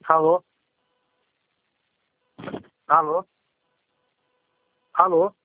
Alô? Alô? Alô?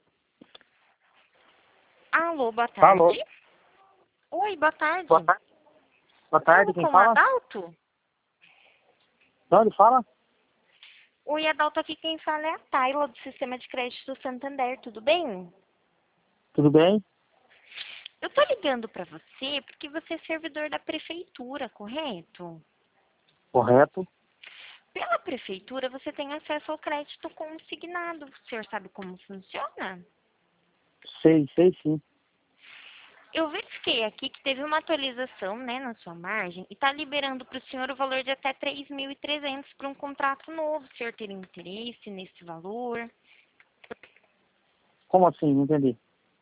Alô, boa tarde. Alô? Oi, boa tarde. Boa tarde. Boa tarde, Falo quem com o fala? Adalto? De onde fala? Oi, Adalto, aqui quem fala é a Tayla, do Sistema de Crédito do Santander, tudo bem? Tudo bem? Eu tô ligando pra você porque você é servidor da prefeitura, correto? Correto. Pela prefeitura, você tem acesso ao crédito consignado. O senhor sabe como funciona? Sei sim. Eu verifiquei aqui que teve uma atualização, né, na sua margem e está liberando para o senhor o valor de até 3.300 para um contrato novo. O senhor teria interesse nesse valor? Como assim? Não entendi.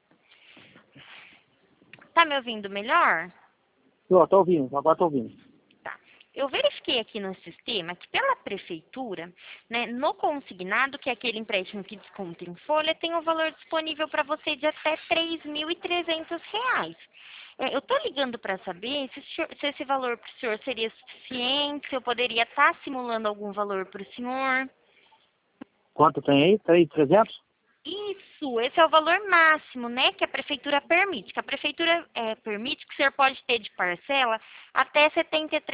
Tá me ouvindo melhor? Eu tô ouvindo, agora tô ouvindo. Tá. Eu verifiquei aqui no sistema que pela prefeitura, né, no consignado, que é aquele empréstimo que desconta em folha, tem um valor disponível para você de até R$ 3.300. Eu estou ligando para saber se esse valor para o senhor seria suficiente, se eu poderia estar simulando algum valor para o senhor. Quanto tem aí? 3.300? Isso, esse é o valor máximo, né, que a prefeitura permite. Que a prefeitura permite que o senhor pode ter de parcela até R$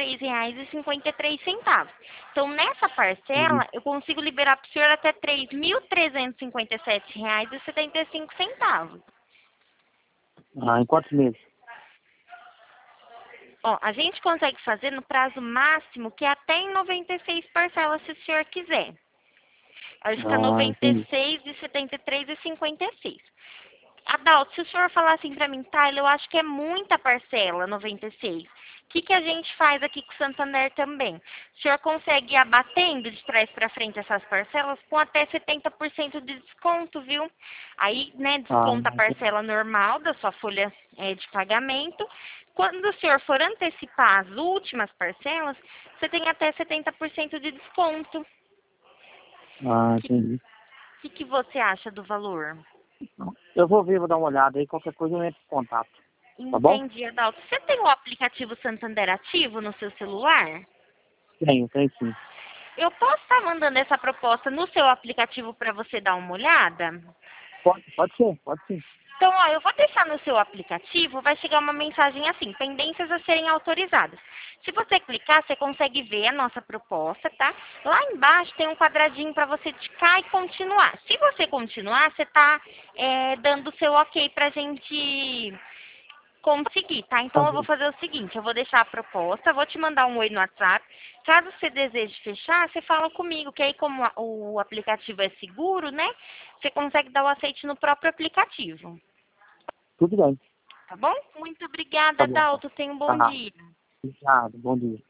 73,53. Então, nessa Uhum. parcela, eu consigo liberar para o senhor até R$ 3.357,75. Ah, em quantos meses? Ó, a gente consegue fazer no prazo máximo, que é até em 96 parcelas, se o senhor quiser. Aí fica Ah, entendi. 96 de 73,56. Adalto, se o senhor falar assim pra mim, Tyler, eu acho que é muita parcela, 96. O que a gente faz aqui com o Santander também? O senhor consegue ir abatendo de trás para frente essas parcelas com até 70% de desconto, viu? Aí, né, Ah, desconta a entendi. parcela normal da sua folha de pagamento. Quando o senhor for antecipar as últimas parcelas, você tem até 70% de desconto. O Ah, que, entendi. que você acha do valor? Eu vou ver, vou dar uma olhada aí, qualquer coisa eu entro em contato. Tá bom? Entendi, Adalto. Você tem o aplicativo Santander ativo no seu celular? Tenho sim. Eu posso estar mandando essa proposta no seu aplicativo para você dar uma olhada? Pode ser, pode sim. Então, ó, eu vou deixar no seu aplicativo, vai chegar uma mensagem assim, pendências a serem autorizadas. Se você clicar, você consegue ver a nossa proposta, tá? Lá embaixo tem um quadradinho para você ticar e continuar. Se você continuar, você está dando o seu ok para a gente conseguir, tá? Então eu vou Fazer. fazer o seguinte, eu vou deixar a proposta, vou te mandar um oi no WhatsApp. Caso você deseje fechar, você fala comigo, que aí como o aplicativo é seguro, né? Você consegue dar o aceite no próprio aplicativo, Tudo bem. tá bom? Muito Tá obrigada, bom. Dalto. Tenha um bom Tá. dia. Obrigado. Bom dia.